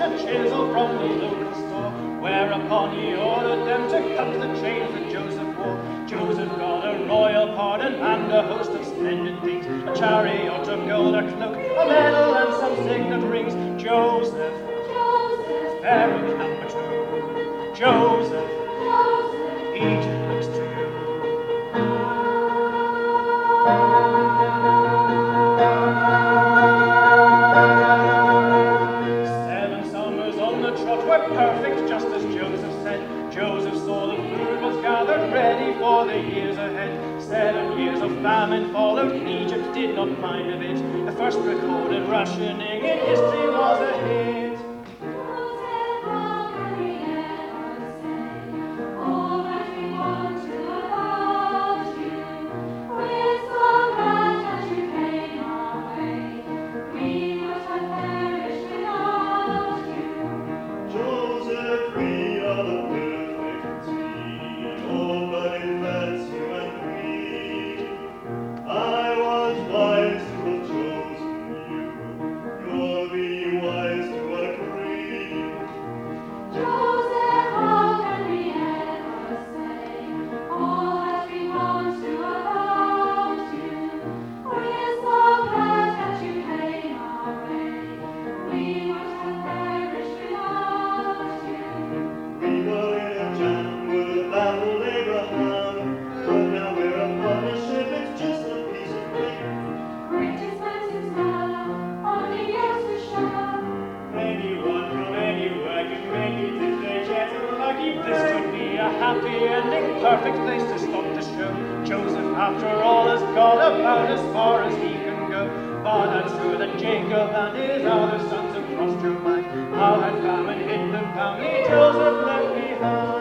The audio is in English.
a chisel from the local store, whereupon he ordered them to cut the chains that Joseph wore. Joseph got a royal pardon and a host of splendid things, a chariot of gold, a cloak, a medal, and some signet rings. Joseph, very number two. Joseph, Egypt looks to you. Perfect, just as Joseph said. Joseph saw the food was gathered ready for the years ahead. 7 years of famine followed. Egypt did not mind a bit. The first recorded rationing in history was a hit. Happy ending, perfect place to stop the show. Joseph, after all, has got about as far as he can go. But I'm sure that Jacob and his other sons have crossed your mind. How had famine hit the family Joseph left behind?